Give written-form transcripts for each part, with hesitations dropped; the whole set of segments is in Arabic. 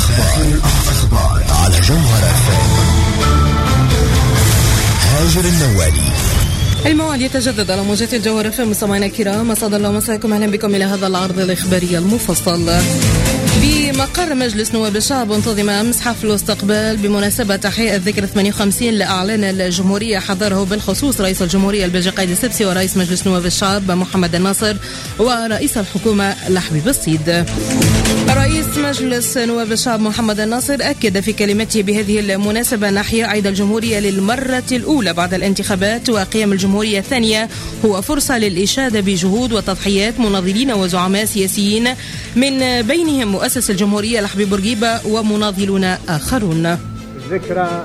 الأخبار على جوهر FM. هاجر النوالي. الموعد يتجدد على موجات الجوهر FM. مستمعينا الكرام، أسعد الله مساكم، أهلا بكم إلى هذا العرض الإخباري المفصل. بمقر مجلس نواب الشعب انتظم أمس حفل استقبال بمناسبة إحياء الذكرى 58 لأعلان الجمهورية، حضره بالخصوص رئيس الجمهورية الباجي قايد السبسي ورئيس مجلس نواب الشعب محمد الناصر ورئيس الحكومة لحبيب الصيد. رئيس مجلس نواب الشعب محمد الناصر أكد في كلمته بهذه المناسبة أن إحياء عيد الجمهورية للمرة الأولى بعد الانتخابات وقيام الجمهورية الثانية هو فرصة للإشادة بجهود وتضحيات مناضلين وزعماء سياسيين، من بينهم مؤسس الجمهورية لحبيب بورقيبة ومناضلون آخرون. الذكرى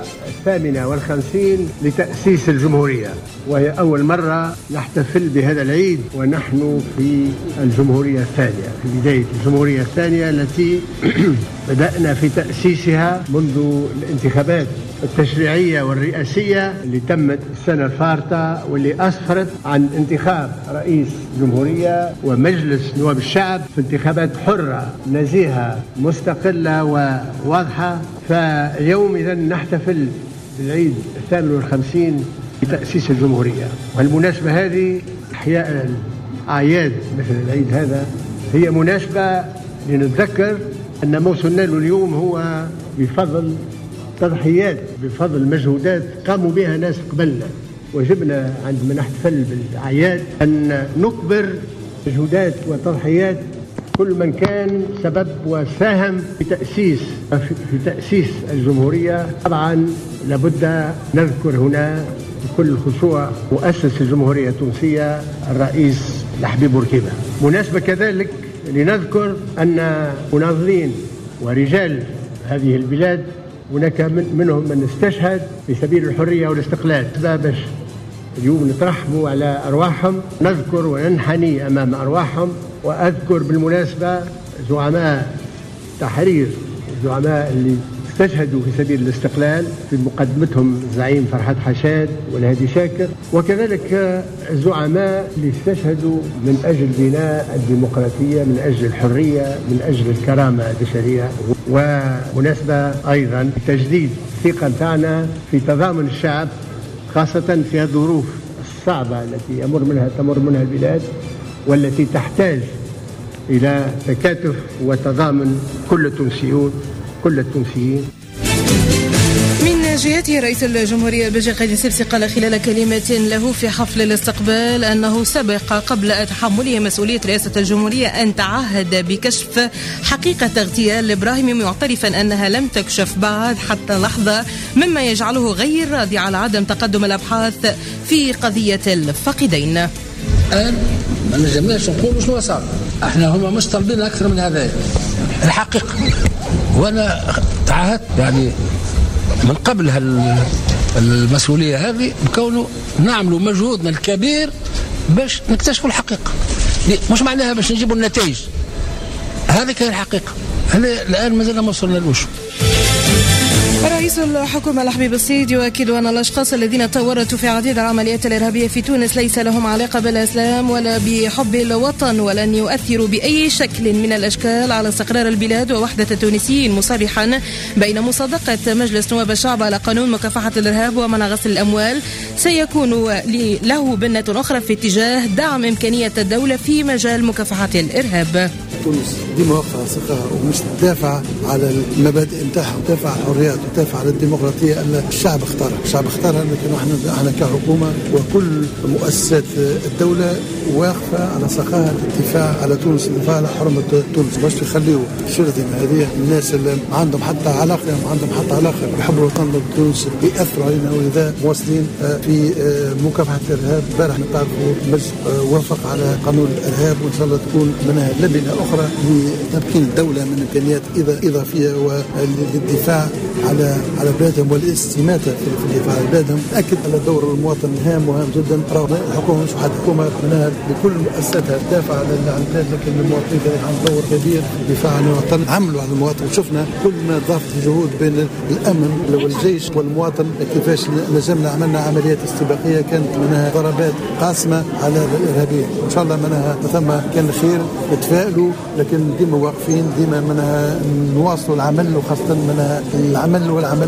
58 لتأسيس الجمهورية، وهي أول مرة نحتفل بهذا العيد ونحن في الجمهورية الثانية، في بداية الجمهورية الثانية التي بدأنا في تأسيسها منذ الانتخابات التشريعية والرئاسية اللي تمت السنة الفارطة، واللي أسفرت عن انتخاب رئيس جمهورية ومجلس نواب الشعب في انتخابات حرة نزيهة مستقلة وواضحة. فاليوم إذن نحتفل بالعيد 58 لتأسيس الجمهورية، والمناسبة هذه إحياء الأعياد مثل العيد هذا هي مناسبة لنتذكر أن ما وصلنا له اليوم هو بفضل تضحيات، بفضل مجهودات قاموا بها ناس قبلنا. وجبنا عندما نحتفل بالأعياد أن نكبر مجهودات وتضحيات كل من كان سبب وساهم في تأسيس الجمهورية. طبعا لابد نذكر هنا بكل الخشوع مؤسس الجمهورية التونسية الرئيس لحبيب بورقيبة. مناسبة كذلك لنذكر أن مناضلين ورجال هذه البلاد هناك منهم من استشهد في سبيل الحرية والاستقلال. باش اليوم نترحموا على أرواحهم، نذكر وننحني أمام أرواحهم. وأذكر بالمناسبة زعماء تحرير، الزعماء اللي استشهدوا في سبيل الاستقلال، في مقدمتهم الزعيم فرحات حشاد والهادي شاكر، وكذلك الزعماء اللي استشهدوا من أجل بناء الديمقراطية، من أجل الحرية، من أجل الكرامة البشرية. ومناسبة أيضا تجديد الثقة بتاعنا في تضامن الشعب، خاصة في الظروف الصعبة التي تمر منها البلاد، والتي تحتاج إلى تكاتف وتضامن كل التونسيين. من جهته رئيس الجمهورية الباجي قايد السبسي قال خلال كلمة له في حفل الاستقبال أنه سبق قبل تحمله مسؤولية رئاسة الجمهورية أن تعهد بكشف حقيقة اغتيال إبراهيمي، معترفا أنها لم تكشف بعد حتى لحظة، مما يجعله غير راضي على عدم تقدم الأبحاث في قضية الفاقدين. الآن ما نجمناش نقول شنو صار، احنا هما مش طالبين أكثر من هذا الحقيقة. وأنا تعهدت يعني من قبل المسؤولية هذه بكونه نعملوا مجهودنا الكبير باش نكتشفوا الحقيقة، مش معناها باش نجيبوا النتائج. هذه كانت الحقيقة، الآن ما زلنا ما وصلنا لوش. رئيس الحكومة لحبيب الصيد يؤكد أن الأشخاص الذين تورطوا في عديد العمليات الإرهابية في تونس ليس لهم علاقة بالإسلام ولا بحب الوطن، ولن يؤثروا بأي شكل من الأشكال على استقرار البلاد ووحدة التونسيين، مصرحا بين مصادقة مجلس نواب الشعب على قانون مكافحة الإرهاب ومنع غسل الأموال سيكون له بنة أخرى في اتجاه دعم إمكانية الدولة في مجال مكافحة الإرهاب. تونس ديما واقفة على ساقها ومش تدافع على المبادئ نتاعها، وتدافع على الحريات، وتدافع على الديمقراطية اللي الشعب اختارها. لكن احنا كحكومة وكل مؤسسات الدولة واقفة على ساقها الدفاع على تونس، الدفاع على حرمة تونس، باش يخليوا الشرذمة هذه الناس اللي ما عندهم حتى علاقة بحب الوطن تونس يأثروا علينا. ولذا مواصلين في مكافحة الإرهاب. امبارح نتعرفوا المجلس وافق على قانون الإرهاب، وإن شاء الله تكون منها لبنة أخرى لتمكين الدولة من إمكانيات إضافية وللدفاع على على بلادهم والاستماتة في الدفاع عن بلادهم. أكد على دور المواطن مهم جدا. رغم الحكومة مش واحد حكومة منها بكل مؤسساتها تدافع عن البلاد، لكن المواطنين عندهم دور كبير في الدفاع عن الوطن. عملوا على المواطن، وشفنا كل ما ضافت الجهود بين الأمن والجيش والمواطن كيفاش لازمنا عملنا عمليات استباقية كانت منها ضربات قاسمة على الإرهابيين. إن شاء الله منها ثم كان خير، نتفائلوا، لكن ديما واقفين، ديما منها نواصلوا العمل، وخاصة منها العمل والعمل.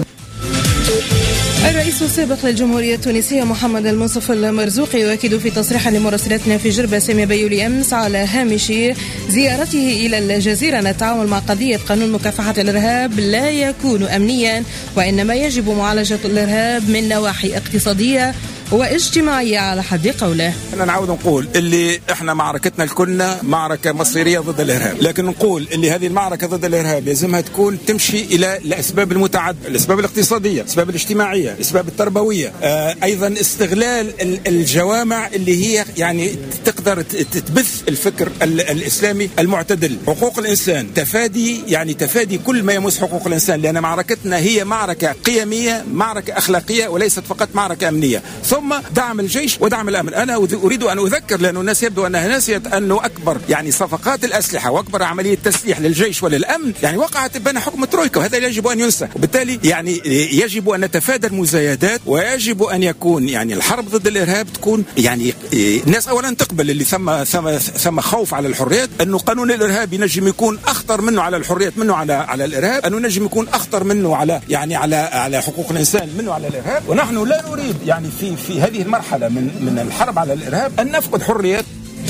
الرئيس السابق للجمهورية التونسية محمد المنصف المرزوقي يؤكد في تصريح لمراسلتنا في جربة سامية بيولي أمس على هامش زيارته إلى الجزيرة أن التعامل مع قضية قانون مكافحة الإرهاب لا يكون أمنيا، وإنما يجب معالجة الإرهاب من نواحي اقتصادية واجتماعية على حد قوله. احنا نعود نقول اللي احنا معركتنا الكلنا معركة مصيرية ضد الإرهاب، لكن نقول اللي هذه المعركة ضد الإرهاب لازمها تكون تمشي إلى الأسباب المتعددة، الأسباب الاقتصادية، الأسباب الاجتماعية، الأسباب التربوية، أيضا استغلال الجوامع اللي هي يعني تقدر تبث الفكر الإسلامي المعتدل، حقوق الإنسان، تفادي كل ما يمس حقوق الإنسان، لأن معركتنا هي معركة قيمية، معركة أخلاقية، وليست فقط معركة أمنية. ثم دعم الجيش ودعم الأمن. أنا أريد أن أذكر، لأن الناس يبدو أنها نسيت أنه أكبر صفقات الأسلحة وأكبر عملية تسليح للجيش وللأمن وقعت بين حكم الترويكا، وهذا يجب أن ينسى. وبالتالي يجب أن نتفادى المزايدات، ويجب أن يكون الحرب ضد الإرهاب تكون الناس أولا تقبل اللي ثم خوف على الحريات، أنه قانون الإرهاب ينجم يكون أخطر منه على الحريات منه على الإرهاب، أنه ينجم يكون أخطر منه على حقوق الإنسان منه على الإرهاب. ونحن لا نريد في هذه المرحلة من الحرب على الإرهاب أن نفقد حريات.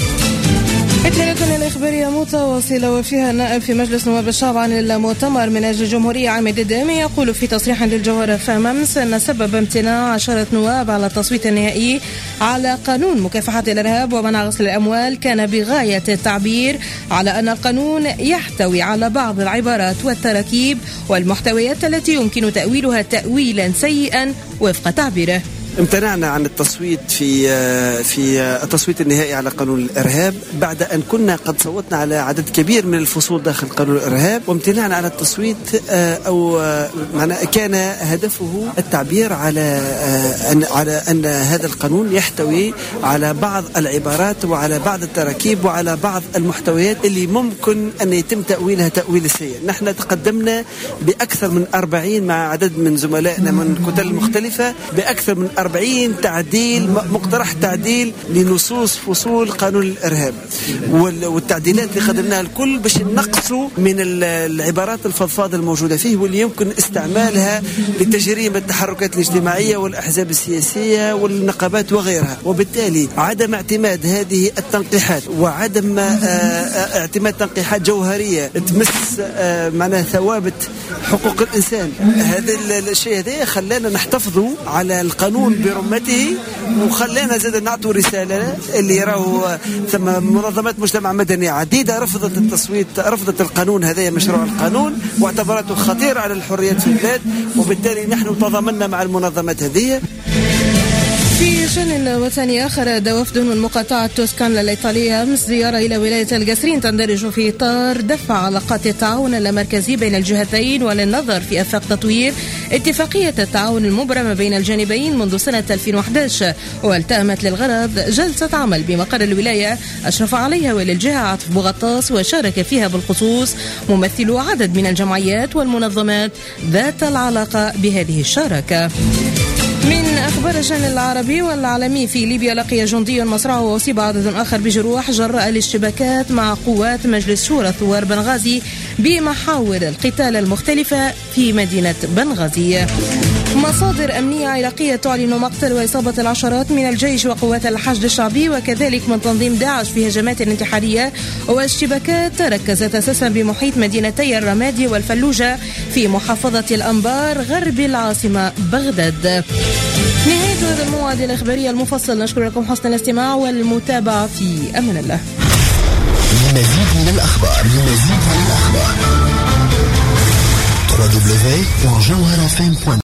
إطلالتنا الإخبارية متواصلة، وفيها النائب في مجلس نواب الشعب عن المؤتمر من أجل الجمهورية عماد الدامي يقول في تصريح للجوهرة أمس أن سبب امتناع 10 نواب على التصويت النهائي على قانون مكافحة الإرهاب ومنع غسل الأموال كان بغاية التعبير على أن القانون يحتوي على بعض العبارات والتراكيب والمحتويات التي يمكن تأويلها تأويلا سيئا وفق تعبيره. امتنعنا عن التصويت في التصويت النهائي على قانون الإرهاب بعد أن كنا قد صوتنا على عدد كبير من الفصول داخل قانون الإرهاب، وامتنعنا عن التصويت كان هدفه التعبير على أن هذا القانون يحتوي على بعض العبارات وعلى بعض التراكيب وعلى بعض المحتويات اللي ممكن أن يتم تأويلها تأويل سيء. نحن تقدمنا بأكثر من 40 مع عدد من زملائنا من كتل مختلفة بأكثر من 40 تعديل، مقترح تعديل لنصوص فصول قانون الإرهاب، والتعديلات اللي قدمناها الكل باش نقصوا من العبارات الفضفاضة الموجودة فيه واللي يمكن استعمالها لتجريم التحركات الاجتماعية والأحزاب السياسية والنقابات وغيرها. وبالتالي عدم اعتماد هذه التنقيحات وعدم اعتماد تنقيحات جوهرية تمس ثوابت حقوق الإنسان، هذا الشيء هذا خلانا نحتفظوا على القانون برمته، وخلانا زاد نعطوا رسالة اللي يراو ثم منظمات مجتمع مدني عديدة رفضت التصويت، رفضت القانون هذا مشروع القانون واعتبرته خطير على الحريات في البلاد، وبالتالي نحن تضامنا مع المنظمات هذه. في شأن وطني آخر، أدى وفد من مقاطعة توسكان الإيطالية أمس زيارة إلى ولاية القصرين تندرج في إطار دفع علاقات التعاون اللامركزي بين الجهتين وللنظر في آفاق تطوير اتفاقية التعاون المبرمة بين الجانبين منذ سنة 2011، والتأمت للغرض جلسة عمل بمقر الولاية أشرف عليها والى الجهة عاطف بوغطاس، وشارك فيها بالخصوص ممثلو عدد من الجمعيات والمنظمات ذات العلاقة بهذه الشراكة. من أخبار الشأن العربي والعالمي، في ليبيا لقي جندي مصرعه وأصيب عدد آخر بجروح جراء الاشتباكات مع قوات مجلس شورى ثوار بنغازي بمحاور القتال المختلفة في مدينة بنغازي. مصادر أمنية عراقية تعلن مقتل وإصابة العشرات من الجيش وقوات الحشد الشعبي وكذلك من تنظيم داعش في هجمات انتحارية واشتباكات ركزت أساسا بمحيط مدينتي الرمادي والفلوجة في محافظة الأنبار غرب العاصمة بغداد. نهاية هذا الموعد الإخباري المفصل، نشكر لكم حسن الاستماع والمتابعة، في أمان الله. لمزيد من الأخبار www.jawharafm.com